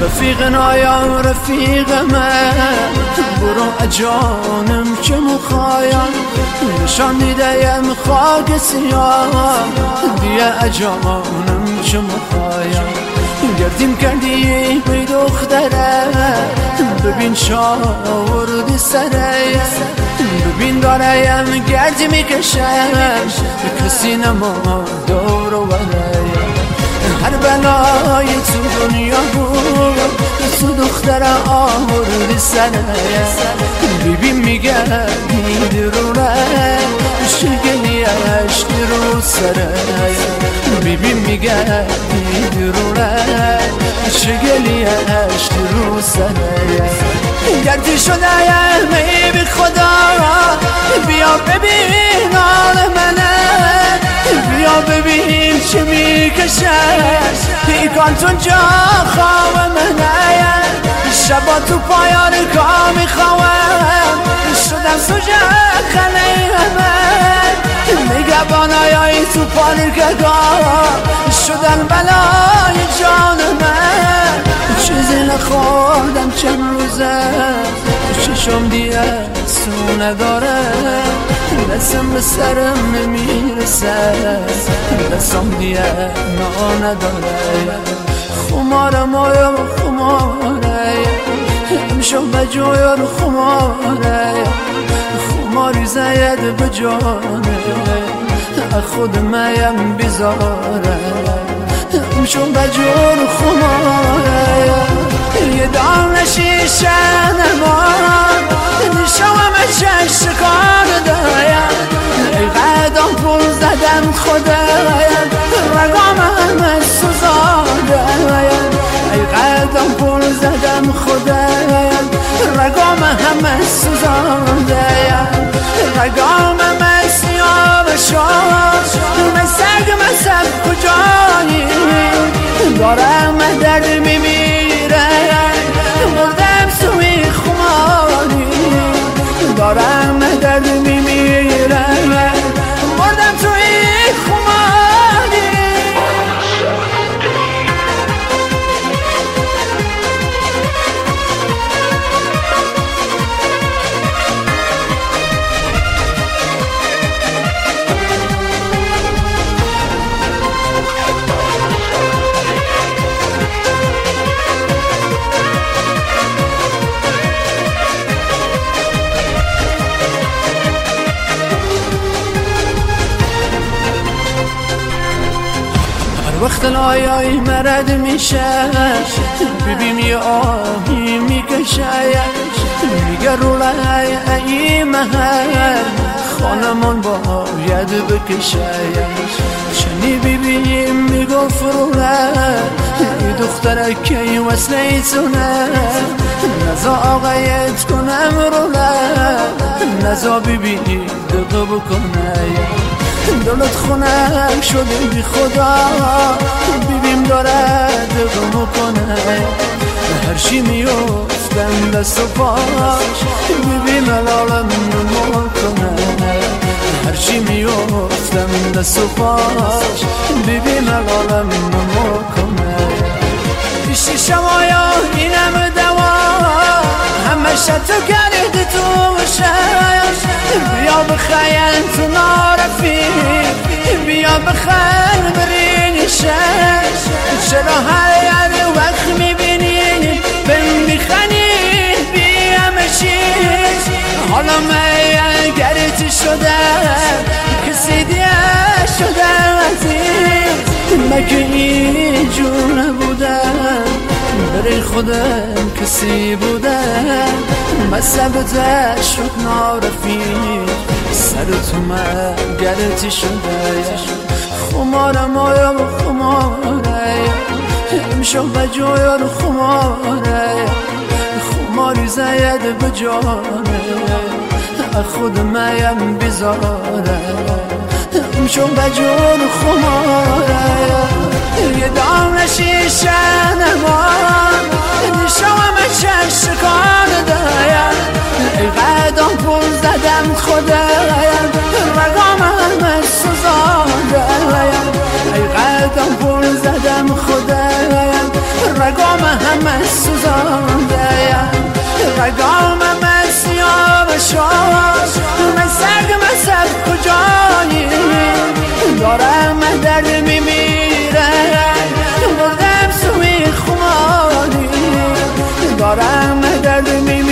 رفیقنا یا رفیق من برو اجانم که مخوایم نشان میدیم خاک سیاه بیا اجانم که مخوایم گردیم کردی بی دختره ببین شاوردی سره ببین داریم گردی میکشم کسی نما دور و برایم هر بلای تو دنیا بود تو دختر آوردی سره ببین میگردی درونه شگلی عشق رو سره ببین میگردی درونه شگلی عشق رو سره گردی شده می بی خدا بیا ببین آل منه بیا ببین چه میکشه پیکان تو جا خواب منه شبا تو پایان کار میخواهم شدم سوژه خنه همه نگبانای تو پانرگاه شدن بلای جان من چیزی نخوردم چند روزه ششم دیگه سو نداره دستم به سرم نمیرسه دستم دیگه نا نداره خمارم آیا خماره امشب بجای رو خماره خماری زید بجانه خود میم بیزاره امشب بجای رو خماره یه دانه شیشه نمان نشوام چشت کار دایم ای قدم پول زدم خدایم رگام همه سوزاندایم ای قدم پول زدم خدایم رگام همه سوزاندایم رگام همه سیاه شد مسگ مسب کجایی دارم درد میمیره مردم سوی خماری دارم درد میمیره مردم توی خماری وقت لایای مرد میشه ببین یه آهی میکشه میگه رولای ای محل خانمان باید بکشه چنی ببینیم میگفت رولای ای دختره که وصله تونه نزا آقایت کنم رولای نزا ببینی دقه بکنه دلت خونم شده بی خدا بیبیم داره دقم کنه هرچی میفتم دست و پاش بیبیم الالم نمو کنه هرچی میفتم دست و پاش بیبیم الالم نمو کنه پیشی شمایا اینم دوا همه شتو کرده تو شش بیا بخیل تو نارفی بیا بخیل برین شش چرا هر وقت میبینی بهم میخنی بیا مشیش حالا من گرتی شده کسی دیگه شده عزیز مگه اینجور نبودم برای خودم کسی بودم مصبتش شد نارفی سر تو من گرتی شده خمارم آیا خماره امشب بجای رو خماره خماری زید بجانه خود میم بیزاره امشب بجای رو خماره یه دانه شیشه نمان نشوام چشت کار دایم ای قدم پول زدم خدایم رگام همه سوزاندایم ای قدم پول زدم خدایم رگام همه سوزانده رگامم سیاه شد من سگ مصب کجایی دارم درد میمیره بردم سوی خماری دارم درد میمیره